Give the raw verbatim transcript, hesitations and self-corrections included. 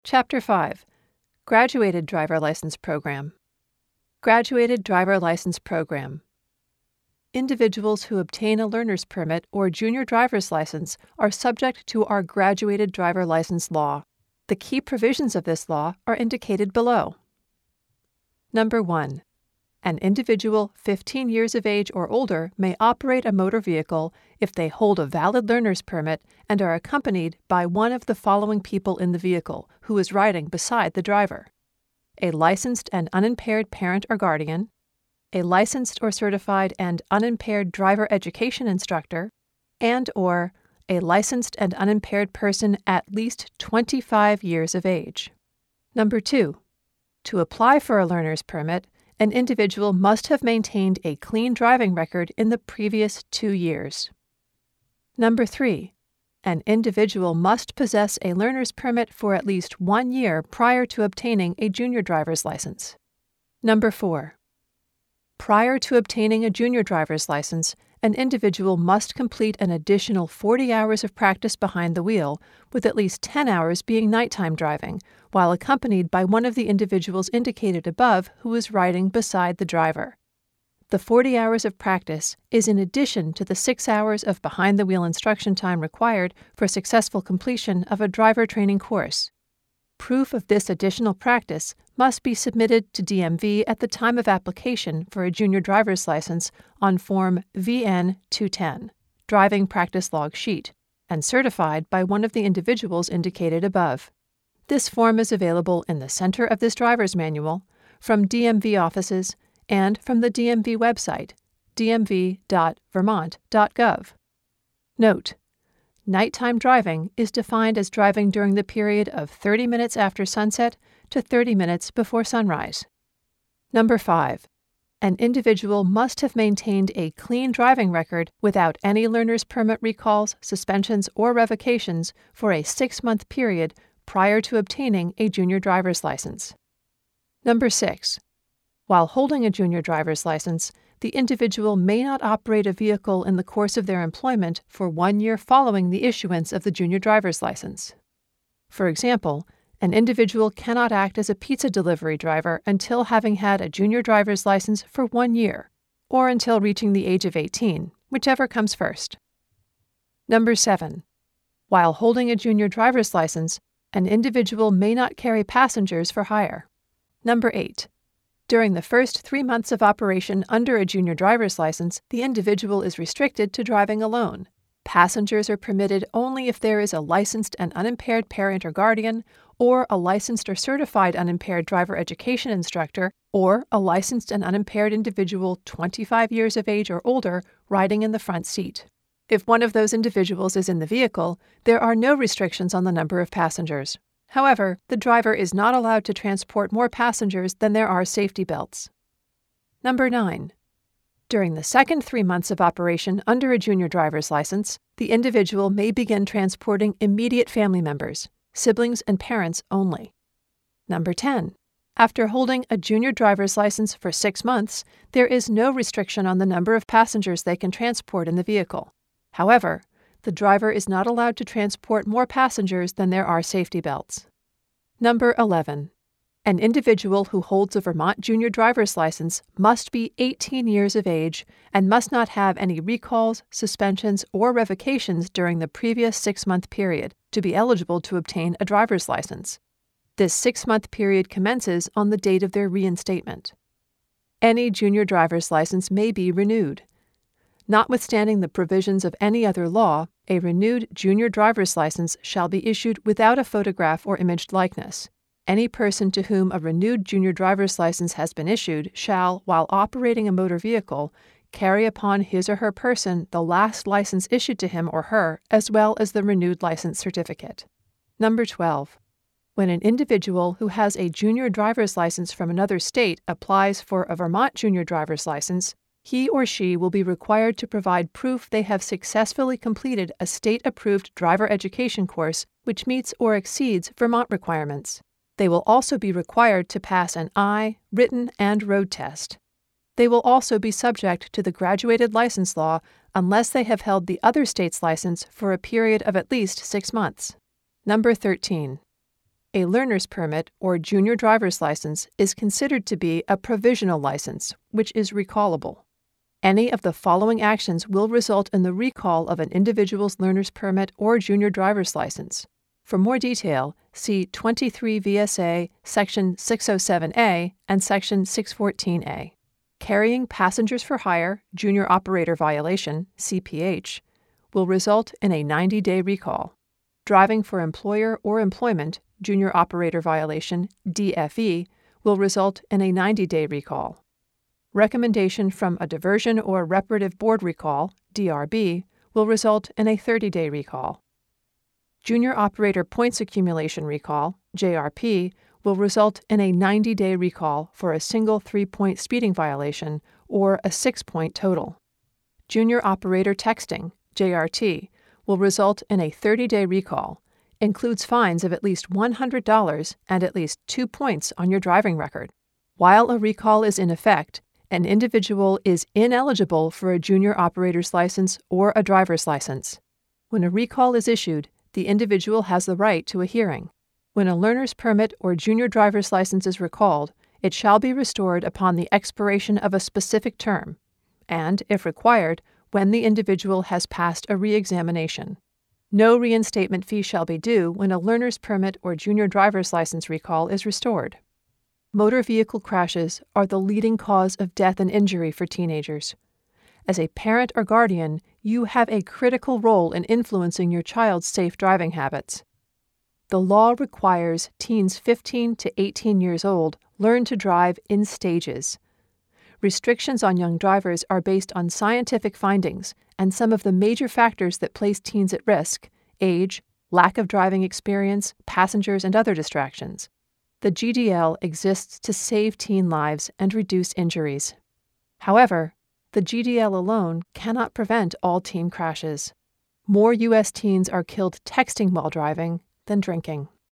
Chapter five. Graduated Driver License Program. Graduated Driver License Program. Individuals who obtain a learner's permit or junior driver's license are subject to our Graduated Driver License Law. The key provisions of this law are indicated below. Number one. An individual fifteen years of age or older may operate a motor vehicle if they hold a valid learner's permit and are accompanied by one of the following people in the vehicle who is riding beside the driver: a licensed and unimpaired parent or guardian, a licensed or certified and unimpaired driver education instructor, and or a licensed and unimpaired person at least twenty-five years of age. Number two. To apply for a learner's permit, an individual must have maintained a clean driving record in the previous two years. Number three. An individual must possess a learner's permit for at least one year prior to obtaining a junior driver's license. Number four. Prior to obtaining a junior driver's license, an individual must complete an additional forty hours of practice behind the wheel, with at least ten hours being nighttime driving, while accompanied by one of the individuals indicated above who is riding beside the driver. The forty hours of practice is in addition to the six hours of behind-the-wheel instruction time required for successful completion of a driver training course. Proof of this additional practice must be submitted to D M V at the time of application for a junior driver's license on Form V N two ten, Driving Practice Log Sheet, and certified by one of the individuals indicated above. This form is available in the center of this driver's manual, from D M V offices, and from the D M V website, d m v dot vermont dot gov. Note: nighttime driving is defined as driving during the period of thirty minutes after sunset to thirty minutes before sunrise. Number five. An individual must have maintained a clean driving record without any learner's permit recalls, suspensions, or revocations for a six-month period prior to obtaining a junior driver's license. Number six. While holding a junior driver's license, the individual may not operate a vehicle in the course of their employment for one year following the issuance of the junior driver's license. For example, an individual cannot act as a pizza delivery driver until having had a junior driver's license for one year, or until reaching the age of eighteen, whichever comes first. Number seven. While holding a junior driver's license, an individual may not carry passengers for hire. Number eight. During the first three months of operation under a junior driver's license, the individual is restricted to driving alone. Passengers are permitted only if there is a licensed and unimpaired parent or guardian, or a licensed or certified unimpaired driver education instructor, or a licensed and unimpaired individual twenty-five years of age or older riding in the front seat. If one of those individuals is in the vehicle, there are no restrictions on the number of passengers. However, the driver is not allowed to transport more passengers than there are safety belts. Number nine. During the second three months of operation under a junior driver's license, the individual may begin transporting immediate family members, siblings and parents only. Number ten. After holding a junior driver's license for six months, there is no restriction on the number of passengers they can transport in the vehicle. However, the driver is not allowed to transport more passengers than there are safety belts. Number eleven. An individual who holds a Vermont junior driver's license must be eighteen years of age and must not have any recalls, suspensions, or revocations during the previous six-month period to be eligible to obtain a driver's license. This six-month period commences on the date of their reinstatement. Any junior driver's license may be renewed. Notwithstanding the provisions of any other law, a renewed junior driver's license shall be issued without a photograph or imaged likeness. Any person to whom a renewed junior driver's license has been issued shall, while operating a motor vehicle, carry upon his or her person the last license issued to him or her, as well as the renewed license certificate. Number twelve. When an individual who has a junior driver's license from another state applies for a Vermont junior driver's license, he or she will be required to provide proof they have successfully completed a state-approved driver education course which meets or exceeds Vermont requirements. They will also be required to pass an eye, written, and road test. They will also be subject to the graduated license law unless they have held the other state's license for a period of at least six months. Number thirteen. A learner's permit or junior driver's license is considered to be a provisional license, which is recallable. Any of the following actions will result in the recall of an individual's learner's permit or junior driver's license. For more detail, see twenty-three V S A Section six oh seven A and Section six fourteen A. Carrying passengers for hire, junior operator violation, C P H, will result in a ninety-day recall. Driving for employer or employment, junior operator violation, D F E, will result in a ninety-day recall. Recommendation from a diversion or reparative board recall, D R B, will result in a thirty-day recall. Junior operator points accumulation recall, J R P, will result in a ninety-day recall for a single three-point speeding violation or a six-point total. Junior operator texting, J R T, will result in a thirty-day recall, includes fines of at least one hundred dollars and at least two points on your driving record. While a recall is in effect, an individual is ineligible for a junior operator's license or a driver's license. When a recall is issued, the individual has the right to a hearing. When a learner's permit or junior driver's license is recalled, it shall be restored upon the expiration of a specific term, and, if required, when the individual has passed a re-examination. No reinstatement fee shall be due when a learner's permit or junior driver's license recall is restored. Motor vehicle crashes are the leading cause of death and injury for teenagers. As a parent or guardian, you have a critical role in influencing your child's safe driving habits. The law requires teens fifteen to eighteen years old learn to drive in stages. Restrictions on young drivers are based on scientific findings and some of the major factors that place teens at risk: age, lack of driving experience, passengers, and other distractions. The G D L exists to save teen lives and reduce injuries. However, the G D L alone cannot prevent all teen crashes. More U S teens are killed texting while driving than drinking.